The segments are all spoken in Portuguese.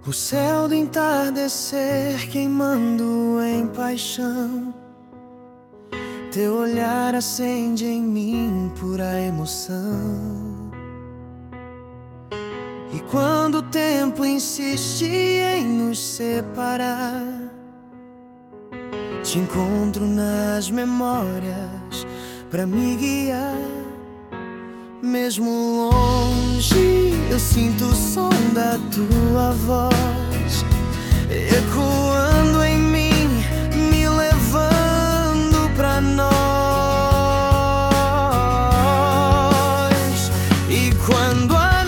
O céu do entardecer queimando em paixão, teu olhar acende em mim pura emoção. E quando o tempo insiste em nos separar, te encontro nas memórias pra me guiar. Mesmo longe, eu sinto o som da tua voz ecoando em mim, me levando pra nós. E quando a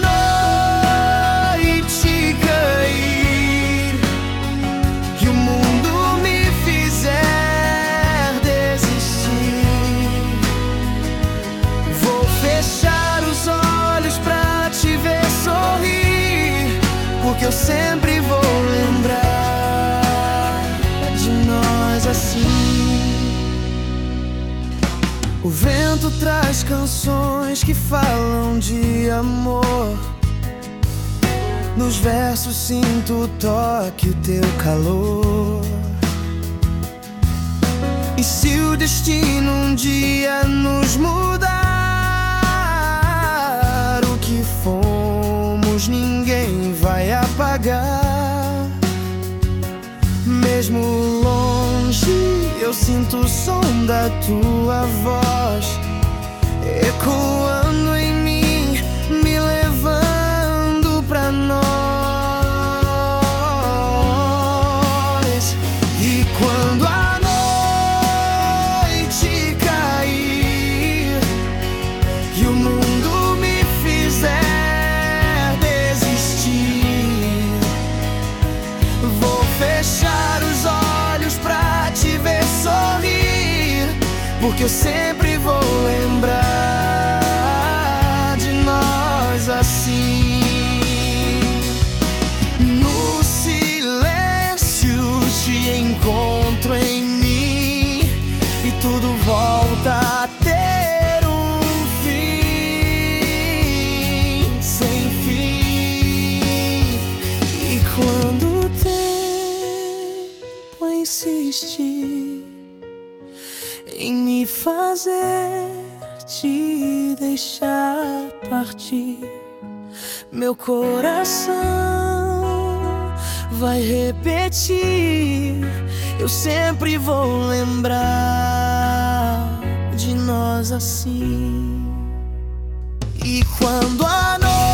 noite cair e o mundo me fizer desistir, vou fechar os olhos pra te ver sorrir, porque eu sempre vou lembrar de nós assim. O vento traz canções que falam de amor, nos versos sinto o toque, o teu calor. E se o destino um dia nos mudar, o que fomos ninguém vai apagar. Mesmo longe, eu sinto o som da tua voz ecoando em mim, me levando pra nós. E quando a noite cair e o mundo me fizer desistir, vou fechar os olhos pra te ver sorrir, porque eu sempre vou lembrar de nós assim. No silêncio te encontro em mim e tudo volta a ter um fim sem fim. E quando o tempo insiste em me fazer te deixar partir, meu coração vai repetir: eu sempre vou lembrar de nós assim. E quando a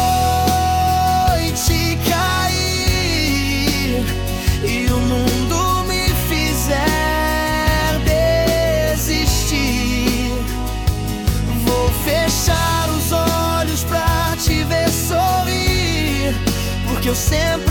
noite cair e o mundo me fizer desistir, vou fechar os olhos pra te ver sorrir, porque eu sempre